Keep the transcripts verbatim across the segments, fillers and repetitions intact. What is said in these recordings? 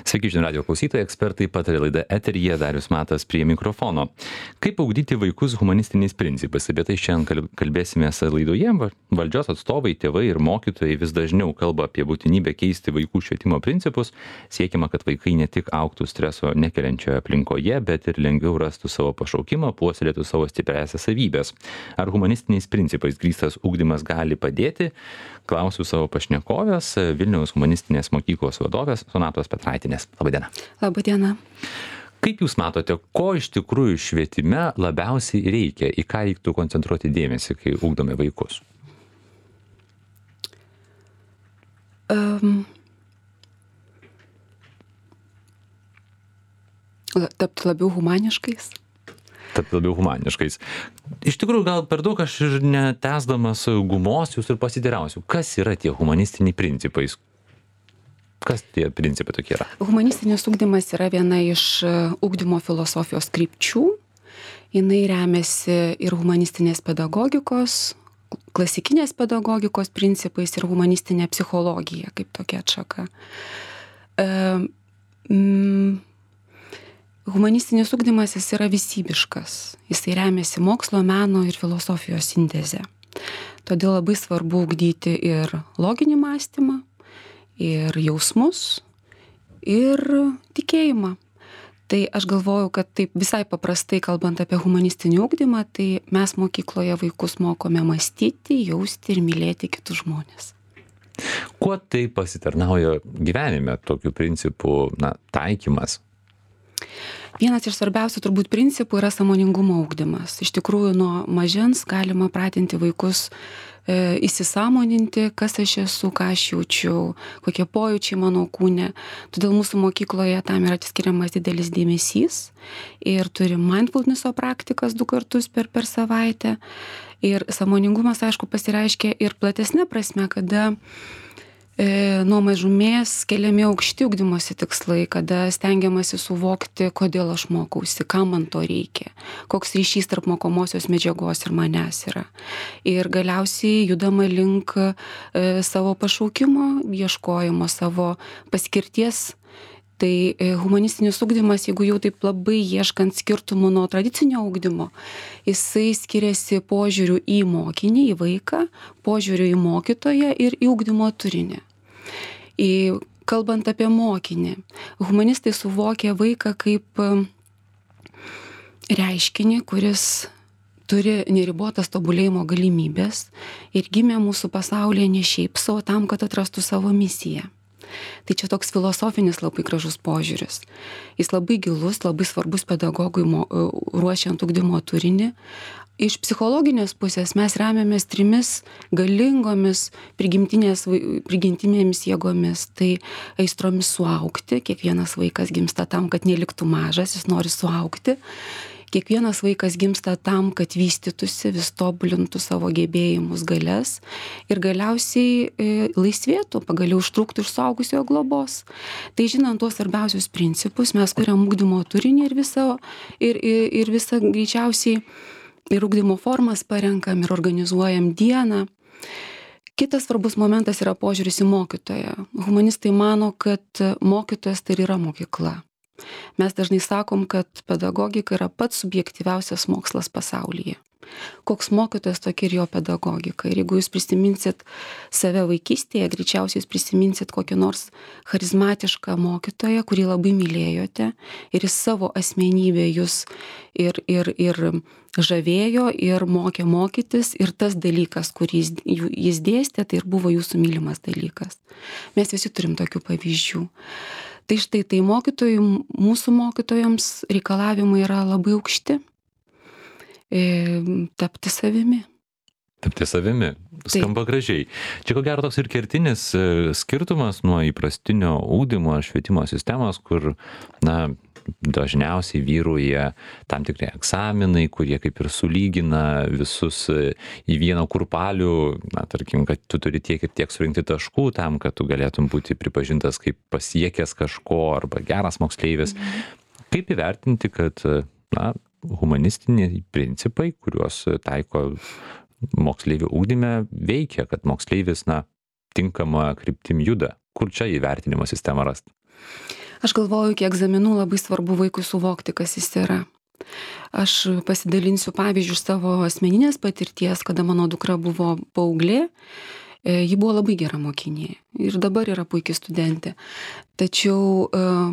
Sveiki, žinių radio klausytojai, ekspertai patarė laida eteryje, Darius Matas prie mikrofono. Kaip ugdyti vaikus humanistiniais principais? Apie tai šiandien kalbėsime laidoje. Valdžios atstovai, tėvai ir mokytojai vis dažniau kalba apie būtinybę keisti vaikų švietimo principus. Siekiama, kad vaikai ne tik augtų streso nekeliančioje aplinkoje, bet ir lengviau rastų savo pašaukimą, puoselėtų savo stipriąsias savybės. Ar humanistiniais principais grįstas ugdymas gali padėti? Klausiu savo pašnekovės, Vilniaus humanistinės mokyklos vadovės Sonatos Petraitinės. Labadiena. Labadiena. Kaip Jūs matote, ko iš tikrųjų švietime labiausiai reikia, į ką reiktų koncentruoti dėmesį, kai ugdome vaikus? Um, tapti labiau humaniškais. Tapti labiau humaniškais. Iš tikrųjų, gal per daug aš ir netęsdamas gumos Jūs ir pasiteirausiu, kas yra tie humanistiniai principai? Kas tie principai tokie yra? Humanistinis ugdymas yra viena iš ugdymo filosofijos krypčių. Jinai remiasi ir humanistinės pedagogikos, klasikinės pedagogikos principais ir humanistinė psichologija kaip tokia atšaka. E, mm, humanistinis ugdymas jis yra visybiškas. Jisai remiasi mokslo, meno ir filosofijos sintezė. Todėl labai svarbu ugdyti ir loginį mąstymą, ir jausmus, ir tikėjimą. Tai aš galvoju, kad taip visai paprastai kalbant apie humanistinį ugdymą, tai mes mokykloje vaikus mokome mąstyti, jausti ir mylėti kitus žmones. Kuo tai pasitarnauja gyvenime, tokių principų na, taikymas? Vienas iš svarbiausių turbūt principų yra sąmoningumo ugdymas. Iš tikrųjų, nuo mažens galima pratinti vaikus e, įsisąmoninti, kas aš esu, ką aš jaučiu, kokie pojūčiai mano kūne. Todėl mūsų mokykloje tam yra skiriamas didelis dėmesys ir turim mindfulnesso praktikas du kartus per, per savaitę. Ir sąmoningumas, aišku, pasireiškia ir platesnė prasme, kada E, nuo mažumės keliami aukšti ugdymosi tikslai, kada stengiamasi suvokti, kodėl aš mokausi, kam man to reikia, koks ryšys tarp mokomosios medžiagos ir manęs yra. Ir galiausiai judama link e, savo pašaukimo, ieškojimo savo paskirties. Tai e, humanistinis ugdymas, jeigu jau taip labai ieškant skirtumų nuo tradicinio ugdymo, jisai skiriasi požiūriu į mokinį, į vaiką, požiūriu į mokytoją ir į ugdymo turinį. Į, kalbant apie mokinį, humanistai suvokia vaiką kaip reiškinį, kuris turi neribotas tobulėjimo galimybės ir gimė mūsų pasaulyje ne šiaip savo tam, kad atrastų savo misiją. Tai čia toks filosofinis labai gražus požiūris. Jis labai gilus, labai svarbus pedagogui ruošiant ugdymo turinį. Iš psichologinės pusės mes remiamės trimis galingomis prigimtinėmis jėgomis. Tai aistromis suaugti, kiekvienas vaikas gimsta tam, kad neliktų mažas, jis nori suaugti. Kiekvienas vaikas gimsta tam, kad vystytųsi, vis tobulintų savo gebėjimus, galias ir galiausiai e, laisvėtų, pagaliau užtruktų iš suaugusiojo globos. Tai žinant tuos svarbiausius principus, mes kuriam ugdymo turinį ir visą, ir, ir, ir visą greičiausiai ir ugdymo formas parenkam ir organizuojam dieną. Kitas svarbus momentas yra požiūris į mokytoją. Humanistai mano, kad mokytojas tai yra mokykla. Mes dažnai sakom, kad pedagogika yra pats subjektyviausias mokslas pasaulyje. Koks mokytojas, tokia ir jo pedagogika. Ir jeigu jūs prisiminsit save vaikystėje, greičiausiai jūs prisiminsit kokį nors charizmatišką mokytoją, kurį labai mylėjote ir jis savo asmenybę jūs ir, ir, ir žavėjo ir mokė mokytis ir tas dalykas, kurį jis, jis dėstė, tai ir buvo jūsų mylimas dalykas. Mes visi turim tokių pavyzdžių. Tai štai tai mokytojų, mūsų mokytojams reikalavimai yra labai aukšti. E, tapti savimi. Tapti savimi. Skamba Taip. Gražiai. Čia ko gero toks ir kertinis skirtumas nuo įprastinio ugdymo ar švietimo sistemos, kur na, dažniausiai vyrauja tam tikri egzaminai, kurie kaip ir sulygina visus į vieną kurpalių, na, tarkim, kad tu turi tiek ir tiek surinkti taškų tam, kad tu galėtum būti pripažintas kaip pasiekęs kažko arba geras moksleivis. Mhm. Kaip įvertinti, kad na, humanistiniai principai, kuriuos taiko moksleivių ugdyme, veikia, kad moksleivis na, tinkama kryptim juda? Kur čia įvertinimo sistemą rasti? Aš galvoju, iki egzaminų labai svarbu vaikui suvokti, kas jis yra. Aš pasidalinsiu pavyzdžių savo asmeninės patirties, kada mano dukra buvo paauglė. Ji buvo labai gera mokinė ir dabar yra puikiai studentė. Tačiau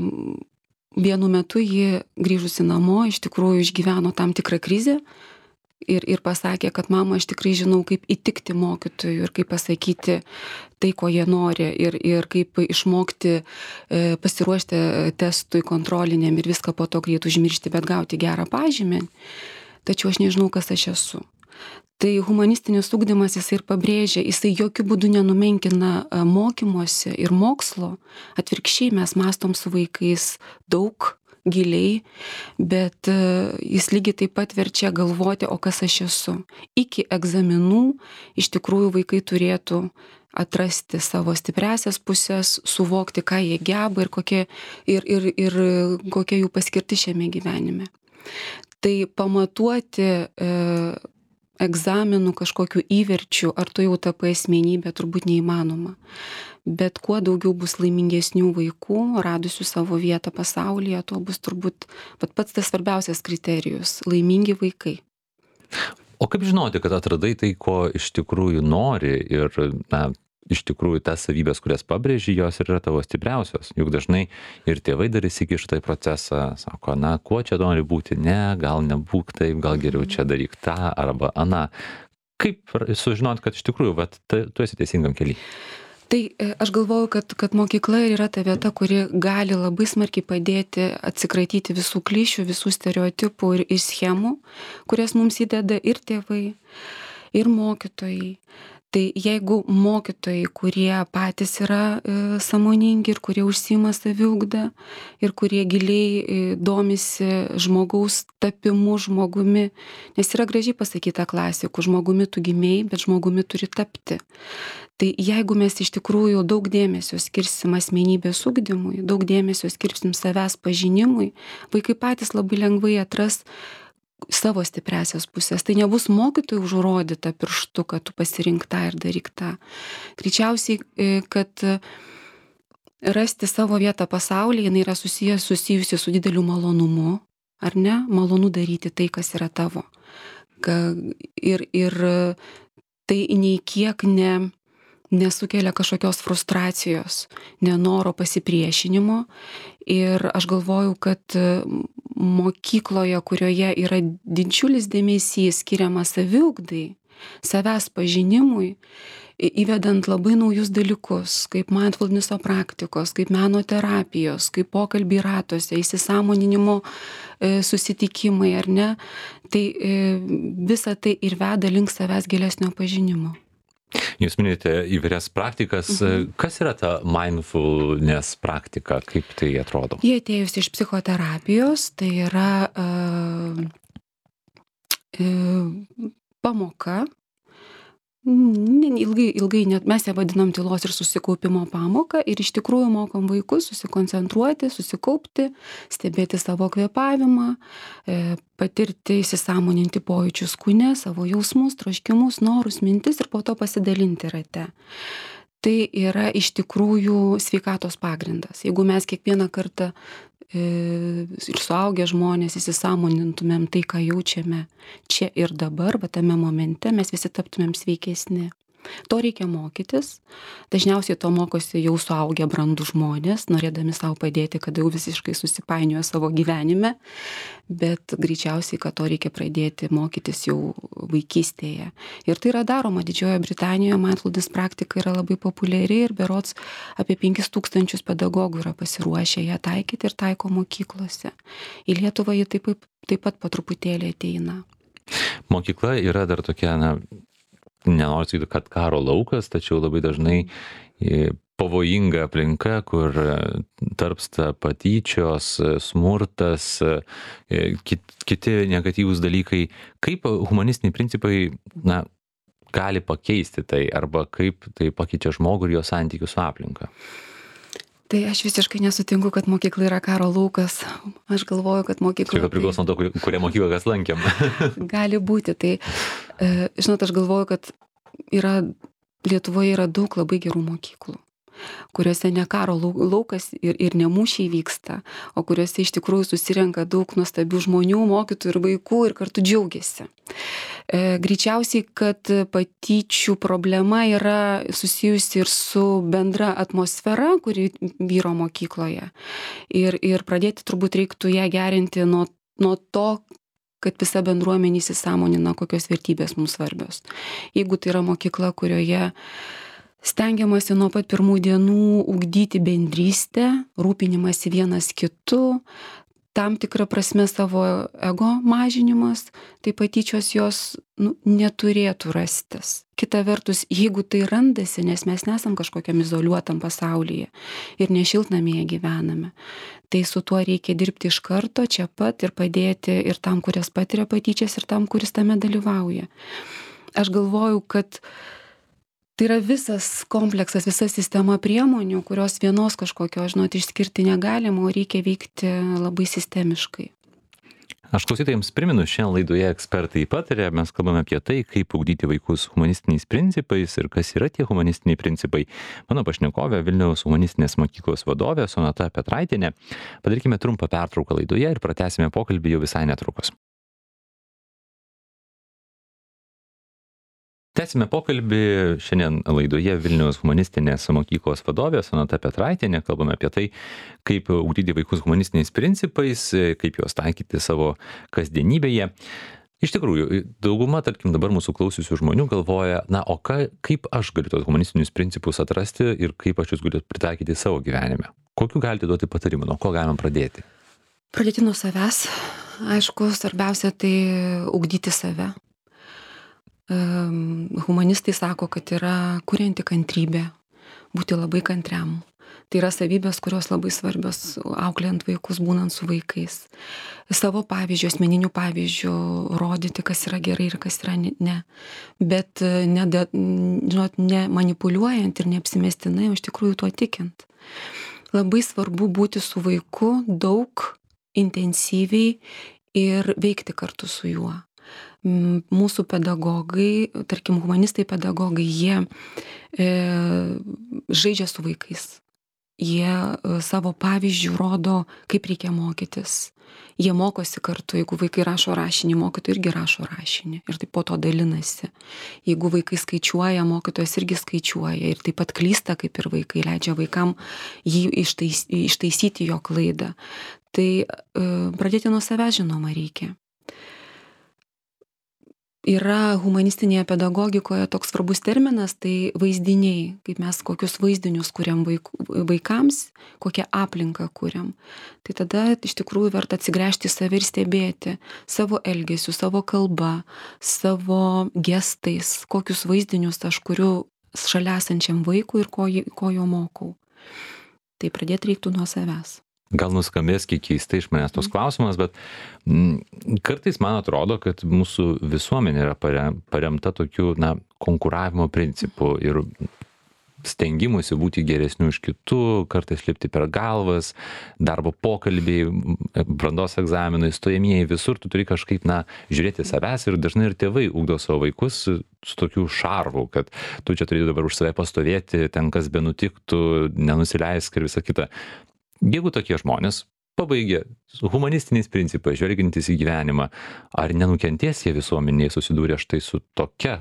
vienu metu ji grįžusi namo iš tikrųjų išgyveno tam tikrą krizę ir, ir pasakė, kad mama, aš tikrai žinau, kaip įtikti mokytojui ir kaip pasakyti tai, ko jie nori ir, ir kaip išmokti e, pasiruošti testui kontroliniam ir viską po to greit užmiršti, bet gauti gerą pažymį. Tačiau aš nežinau, kas aš esu. Tai humanistinis ugdymas, jisai ir pabrėžia, jisai jokių būdų nenumenkina mokymosi ir mokslo. Atvirkščiai mes mąstom su vaikais daug, giliai, bet jis lygiai taip pat verčia galvoti, o kas aš esu. Iki egzaminų iš tikrųjų vaikai turėtų atrasti savo stipriasias pusės, suvokti, ką jie geba ir kokia, ir, ir, ir kokia jų paskirtis šiame gyvenime. Tai pamatuoti e, egzaminų kažkokių įverčių, ar tu jau tapai asmenybė, turbūt neįmanoma. Bet kuo daugiau bus laimingesnių vaikų, radusių savo vietą pasaulyje, tuo bus turbūt pats tas svarbiausias kriterijus - laimingi vaikai. O kaip žinoti, kad atradai tai, ko iš tikrųjų nori ir, na, iš tikrųjų tas savybės, kurias pabrėži, jos ir yra tavo stipriausios. Juk dažnai ir tėvai dar įsikiša į procesą, sako, na, kuo čia nori būti, ne, gal nebūk taip, gal geriau čia daryk tą arba aną. Kaip sužinoti, kad iš tikrųjų, vat, tu esi teisingam kely? Tai aš galvoju, kad, kad mokykla yra ta vieta, kuri gali labai smarkiai padėti atsikratyti visų klišių, visų stereotipų ir, ir schemų, kurias mums įdeda ir tėvai, ir mokytojai. Tai jeigu mokytojai, kurie patys yra e, sąmoningi ir kurie užsiima saviugdą ir kurie giliai e, domisi žmogaus tapimu žmogumi, nes yra gražiai pasakyta klasikų, žmogumi tu gimei, bet žmogumi turi tapti. Tai jeigu mes iš tikrųjų daug dėmesio skirsim asmenybės ugdymui, daug dėmesio skirsim savęs pažinimui, vaikai patys labai lengvai atras savo stipriasias pusės. Tai nebus mokytojų užrodyta pirštu, kad tu pasirink tą ir daryk tą. Greičiausiai, kad rasti savo vietą pasaulyje, jinai yra susijęs, susijusi su dideliu malonumu, ar ne? Malonu daryti tai, kas yra tavo. Ir, ir tai nei kiek ne, nesukelia kažkokios frustracijos, nenoro pasipriešinimo. Ir aš galvoju, kad mokykloje, kurioje yra didžiulis dėmesys skiriamas saviugdai, savęs pažinimui, įvedant labai naujus dalykus, kaip mindfulnesso praktikos, kaip meno terapijos, kaip pokalbiai ratuose, įsisąmoninimo susitikimai, ar ne, tai visa tai ir veda link savęs gilesnio pažinimo. Jūs minėjote įvairias praktikas. Mhm. Kas yra ta mindfulness praktika? Kaip tai atrodo? Jie atėjusi iš psichoterapijos, tai yra uh, uh, pamoka. Ilgai, ilgai net mes ją vadinam tylos ir susikaupimo pamoką ir iš tikrųjų mokom vaikus susikoncentruoti, susikaupti, stebėti savo kvėpavimą, patirti, įsisąmoninti pojūčius kūne, savo jausmus, troškimus, norus, mintis ir po to pasidalinti rate. Tai yra iš tikrųjų sveikatos pagrindas. Jeigu mes kiekvieną kartą ir suaugę žmonės įsisąmonintumėm tai, ką jaučiame čia ir dabar, bet tame momente mes visi taptumėm sveikesni. To reikia mokytis. Dažniausiai to mokosi jau suaugę brandų žmonės, norėdami savo padėti, kad jau visiškai susipainiojo savo gyvenime, bet greičiausiai, kad to reikia pradėti mokytis jau vaikystėje. Ir tai yra daroma Didžiojoje Britanijoje, mindfulness praktika yra labai populiari ir berods apie penkis tūkstančius pedagogų yra pasiruošę ją taikyti ir taiko mokyklose. Į Lietuvą ji taip, taip pat po truputėlį ateina. Mokykla yra dar tokia, na, nenoriu sakyti, kad karo laukas, tačiau labai dažnai pavojinga aplinka, kur tarpsta patyčios, smurtas, kiti negatyvūs dalykai. Kaip humanistiniai principai, na, gali pakeisti tai, arba kaip tai pakeičia žmogų ir jo santykių su aplinka? Tai aš visiškai nesutinku, kad mokykla yra karo laukas. Aš galvoju, kad mokykla... Čia priklauso nuo to, kurią mokyklą kas lankėm. Gali būti. Tai, žinot, aš galvoju, kad yra, Lietuvoje yra daug labai gerų mokyklų. kuriuose ne karo laukas ir, ir ne mūšiai vyksta, o kuriuose iš tikrųjų susirenka daug nuostabių žmonių, mokytojų ir vaikų ir kartu džiaugiasi. E, greičiausiai, kad patyčių problema yra susijusi ir su bendra atmosfera, kuri vyro mokykloje. Ir, ir pradėti turbūt reiktų ją gerinti nuo, nuo to, kad visa bendruomenė įsisąmonina, kokios vertybės mums svarbios. Jeigu tai yra mokykla, kurioje stengiamasi nuo pat pirmų dienų ugdyti bendrystę, rūpinimąsi vienas kitu, tam tikrą prasme savo ego mažinimas, tai patyčios jos nu, neturėtų rastis. Kita vertus, jeigu tai randasi, nes mes nesam kažkokiam izoliuotam pasaulyje ir ne šiltnamyje gyvename, tai su tuo reikia dirbti iš karto, čia pat ir padėti ir tam, kuris patiria patyčias, ir tam, kuris tame dalyvauja. Aš galvoju, kad tai yra visas kompleksas, visa sistema priemonių, kurios vienos kažkokio, žinot, išskirti negalima, o reikia veikti labai sistemiškai. Aš klausytojams primenu, šiandien laidoje ekspertai pataria, mes kalbame apie tai, kaip ugdyti vaikus humanistiniais principais ir kas yra tie humanistiniai principai. Mano pašnekovė Vilniaus humanistinės mokyklos vadovė Sonata Petraitienė. Padarykime trumpą pertrauką laidoje ir pratęsime pokalbį jau visai netrukus. Tęsime pokalbį šiandien laidoje Vilniaus humanistinės mokyklos vadovė Sonata Petraitienė. Kalbame apie tai, kaip ugdyti vaikus humanistiniais principais, kaip juos taikyti savo kasdienybėje. Iš tikrųjų, dauguma, tarkim, dabar mūsų klausiusių žmonių galvoja, na, o ka, kaip aš galiu tos humanistinius principus atrasti ir kaip aš juos galiu pritaikyti savo gyvenime. Kokiu galite duoti patarimą, nuo ko galime pradėti? Pradėti nuo savęs. Aišku, svarbiausia tai ugdyti save. Humanistai sako, kad yra kurianti kantrybė, būti labai kantriam. Tai yra savybės, kurios labai svarbios auklėjant vaikus, būnant su vaikais. Savo pavyzdžių, asmeninių pavyzdžių rodyti, kas yra gerai ir kas yra ne. Bet ne, žinot, ne manipuliuojant ir neapsimestinai, o iš tikrųjų tuo tikint. Labai svarbu būti su vaiku daug, intensyviai ir veikti kartu su juo. Mūsų pedagogai, tarkim, humanistai pedagogai, jie e, žaidžia su vaikais. Jie e, savo pavyzdžių rodo, kaip reikia mokytis. Jie mokosi kartu, jeigu vaikai rašo rašinį, mokytojai irgi rašo rašinį ir taip po to dalinasi. Jeigu vaikai skaičiuoja, mokytojas irgi skaičiuoja ir taip pat klysta, kaip ir vaikai, leidžia vaikam jį ištais, ištaisyti jo klaidą. Tai e, pradėti nuo savęs, žinoma, reikia. Yra humanistinėje pedagogikoje toks svarbus terminas, tai vaizdiniai, kaip mes kokius vaizdinius kuriam vaikams, kokią aplinką kuriam. Tai tada iš tikrųjų verta atsigręžti į save ir stebėti savo elgesiu, savo kalba, savo gestais, kokius vaizdinius aš kuriu šalia esančiam vaikui ir ko, ko jo mokau. Tai pradėti reiktų nuo savęs. Gal nuskambės kiek keistai iš manęs tos klausimas, bet m, kartais man atrodo, kad mūsų visuomenė yra paremta tokiu, na, konkuravimo principu ir stengimusi būti geresniu už kitų, kartais lipti per galvas, darbo pokalbiai, brandos egzaminai, stojamieji, visur tu turi kažkaip, na, žiūrėti savęs ir dažnai ir tėvai ugdo savo vaikus su tokiu šarvu, kad tu čia turi dabar už save pastovėti, ten kas benutiktų, nenusileisk ir visa kita. Jeigu tokie žmonės pabaigia humanistiniais principais, žvelgiantys į gyvenimą, ar nenukentės jie visuomenėje susidūrė štai su tokia?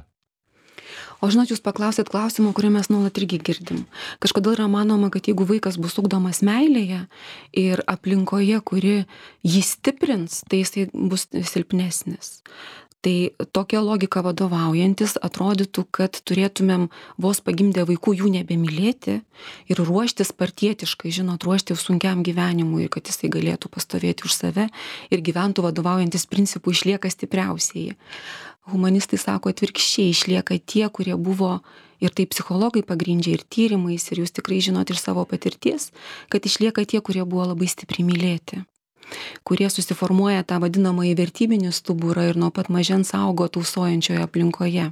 O žinot, jūs paklausėt klausimo, kurį mes nuolat irgi girdim. Kažkodėl yra manoma, kad jeigu vaikas bus ugdomas meilėje ir aplinkoje, kuri jį stiprins, tai jisai bus silpnesnis. Tai tokia logika vadovaujantis atrodytų, kad turėtumėm vos pagimdę vaikų jų nebemylėti ir ruoštis partietiškai, žinot, ruošti sunkiam gyvenimui, kad jisai galėtų pastovėti už save ir gyventų vadovaujantis principų išlieka stipriausiai. Humanistai sako atvirkščiai, išlieka tie, kurie buvo, ir tai psichologai pagrindžia ir tyrimais, ir jūs tikrai žinot iš savo patirties, kad išlieka tie, kurie buvo labai stipriai mylėti, kurie susiformuoja tą vadinamąjį vertybinį stuburą ir nuo pat mažens augo tausojančioje aplinkoje.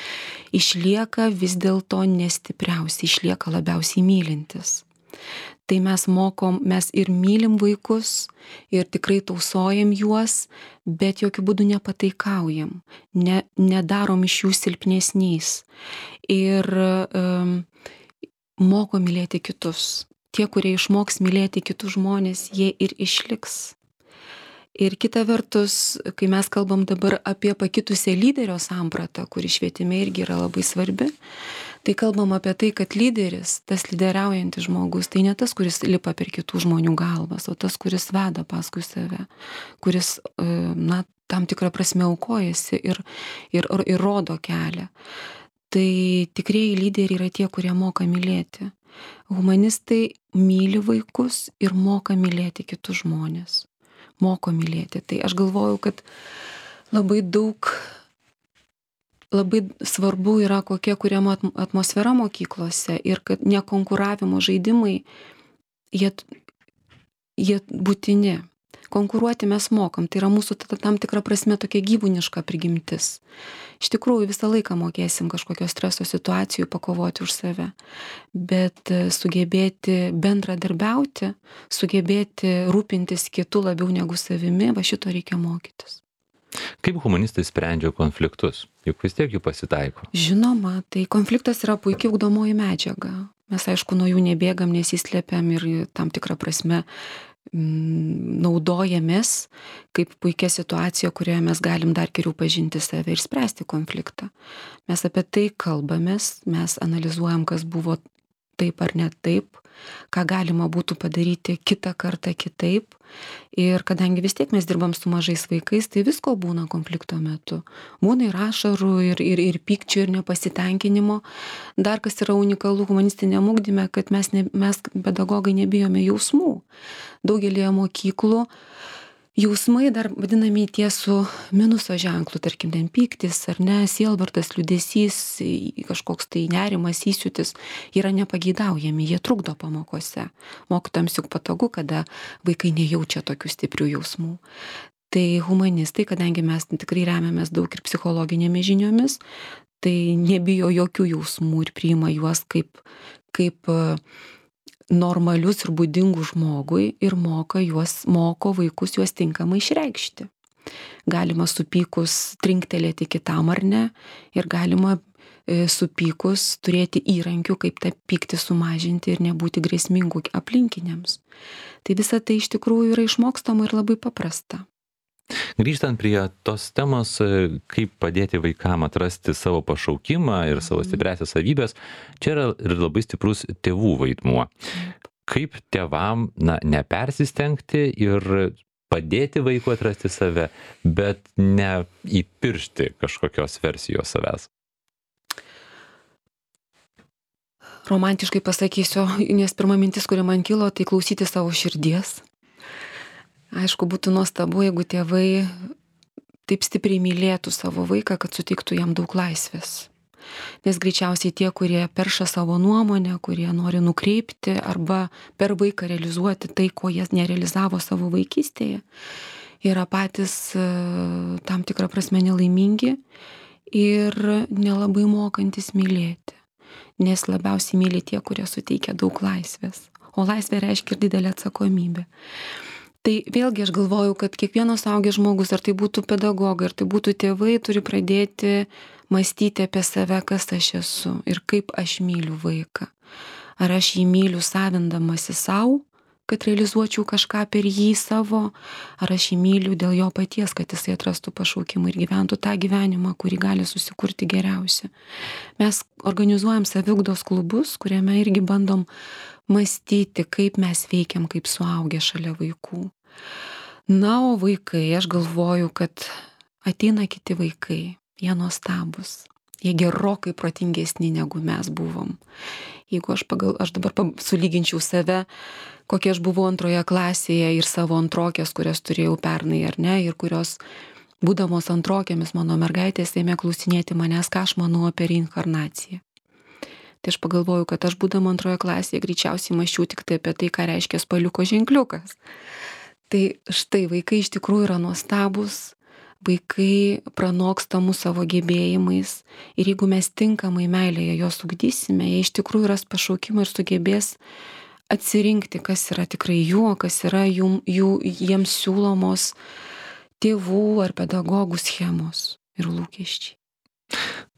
Išlieka vis dėlto nestipriausiai, išlieka labiausiai mylintis. Tai mes mokom, mes ir mylim vaikus, ir tikrai tausojam juos, bet jokių būdų nepataikaujam, ne, nedarom iš jų silpnesniais. Ir um, moko mylėti kitus. Tie, kurie išmoks mylėti kitus žmonės, jie ir išliks. Ir kita vertus, kai mes kalbam dabar apie pakitusią lyderio sampratą, kuri švietime irgi yra labai svarbi, tai kalbam apie tai, kad lyderis, tas lyderiaujantis žmogus, tai ne tas, kuris lipa per kitų žmonių galvas, o tas, kuris veda paskui save, kuris, na, tam tikrą prasme aukojasi ir, ir, ir rodo kelią. Tai tikrieji lyderiai yra tie, kurie moka mylėti. Humanistai myli vaikus ir moka mylėti kitus žmonės. Moko mylėti. Tai aš galvoju, kad labai daug, labai svarbu yra kokia kuriama atmosfera mokyklose ir kad nekonkuravimo žaidimai, jie, jie būtini. Konkuruoti mes mokam, tai yra mūsų tam tikra prasme tokia gyvūniška prigimtis. Iš tikrųjų visą laiką mokėsim kažkokios streso situacijų pakovoti už save, bet sugebėti bendradarbiauti, sugebėti rūpintis kitų labiau negu savimi, va šito reikia mokytis. Kaip humanistai sprendžia konfliktus? Juk vis tiek jų pasitaiko. Žinoma, tai konfliktas yra puikiai ugdomoji medžiaga. Mes aišku nuo jų nebėgam, nesislepiam ir tam tikrą prasme naudojamės kaip puikia situacija, kurioje mes galim dar geriau pažinti save ir spręsti konfliktą. Mes apie tai kalbamės, mes analizuojam, kas buvo taip ar ne taip, ką galima būtų padaryti kitą kartą kitaip. Ir kadangi vis tiek mes dirbam su mažais vaikais, tai visko būna konflikto metu. Būna ir ašarų, ir, ir, ir pykčių, ir nepasitenkinimo. Dar kas yra unikalu humanistiniam ugdyme, kad mes, ne, mes pedagogai nebijome jausmų. Daugelėje mokyklų jausmai dar vadinami tie su minuso ženklu, tarkim, ten pyktis ar ne, sielvartas, liūdesys, kažkoks tai nerimas, įsiūtis, yra nepageidaujami, jie trukdo pamokose. Mokytojams juk patogu, kada vaikai nejaučia tokių stiprių jausmų. Tai humanistai, kadangi mes tikrai remiamės daug ir psichologinėmis žiniomis, tai nebijo jokių jausmų ir priima juos kaip, kaip normalius ir būdingų žmogui ir moka juos, moko vaikus juos tinkamai išreikšti. Galima supykus trinktelėti kitam ar ne ir galima e, supykus turėti įrankių, kaip tą pyktį sumažinti ir nebūti grėsmingų aplinkiniams. Tai visa tai iš tikrųjų yra išmokstama ir labai paprasta. Grįžtant prie tos temos, kaip padėti vaikam atrasti savo pašaukimą ir savo stipriasias savybės, čia yra ir labai stiprus tėvų vaidmuo. Kaip tėvam, na, nepersistengti ir padėti vaikui atrasti save, bet ne įpiršti kažkokios versijos savęs? Romantiškai pasakysiu, nes pirma mintis, kuri man kilo, tai klausyti savo širdies. Aišku, būtų nuostabu, jeigu tėvai taip stipriai mylėtų savo vaiką, kad suteiktų jam daug laisvės. Nes greičiausiai tie, kurie perša savo nuomonę, kurie nori nukreipti arba per vaiką realizuoti tai, ko jie nerealizavo savo vaikystėje, yra patys tam tikrą prasme nelaimingi ir nelabai mokantis mylėti. Nes labiausiai myli tie, kurie suteikia daug laisvės. O laisvė reiškia ir didelę atsakomybę. Tai vėlgi aš galvoju, kad kiekvienas suaugęs žmogus, ar tai būtų pedagogai, ar tai būtų tėvai, turi pradėti mąstyti apie save, kas aš esu ir kaip aš myliu vaiką. Ar aš jį myliu savindamasi savo, kad realizuočiau kažką per jį savo, ar aš jį myliu dėl jo paties, kad jisai atrastų pašaukimą ir gyventų tą gyvenimą, kurį gali susikurti geriausia. Mes organizuojam saviugdos klubus, kuriame irgi bandom mąstyti, kaip mes veikiam kaip suaugę šalia vaikų. Na, o vaikai, aš galvoju, kad ateina kiti vaikai, jie nuostabus, jie gerokai protingesni negu mes buvom. Jeigu aš, pagal, aš dabar sulyginčiau save, kokia aš buvau antroje klasėje ir savo antrokės, kurias turėjau pernai ar ne, ir kurios, būdamos antrokėmis, mano mergaitės ėmė klausinėti manęs, ką aš manau apie reinkarnaciją. Tai aš pagalvoju, kad aš būdama antroje klasėje greičiausiai mąsčiau tik tai apie tai, ką reiškia spaliuko ženkliukas. Tai štai vaikai iš tikrųjų yra nuostabus, vaikai pranoksta mūsų savo gebėjimais ir jeigu mes tinkamai meilėje juos ugdysime, jie iš tikrųjų ras pašaukimą ir sugebės atsirinkti, kas yra tikrai jų, kas yra jų, jų, jiems siūlomos tėvų ar pedagogų schemos ir lūkesčiai.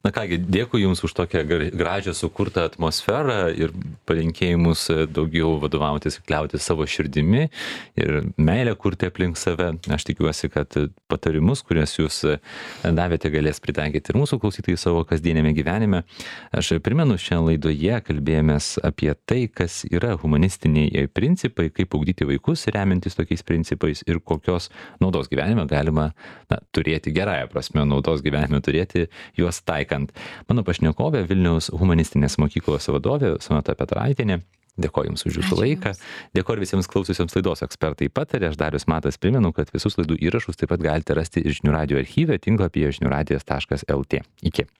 Na kągi, dėkui Jums už tokią gražią sukurtą atmosferą ir palinkėjimus daugiau vadovautis ir kliautis savo širdimi ir meilę kurti aplink save. Aš tikiuosi, kad patarimus, kuriuos Jūs davėte, galės pritaikyti ir mūsų klausytojai savo kasdienėme gyvenime. Aš primenu, šiandien laidoje kalbėjomės apie tai, kas yra humanistiniai principai, kaip ugdyti vaikus remiantis tokiais principais ir kokios naudos gyvenime galima na, turėti, gerąją prasme naudos gyvenime turėti, juos taikant. Mano pašnekovė Vilniaus humanistinės mokyklos vadovė Sonata Petraitienė. Dėkoju Jums už Jūsų laiką. Dėkoju visiems klausiusiems laidos Ekspertai pataria. Aš Darius Matas primenu, kad visus laidų įrašus taip pat galite rasti ir Žinių radijo archyve tinklapyje žinių radijas taškas lt. Iki.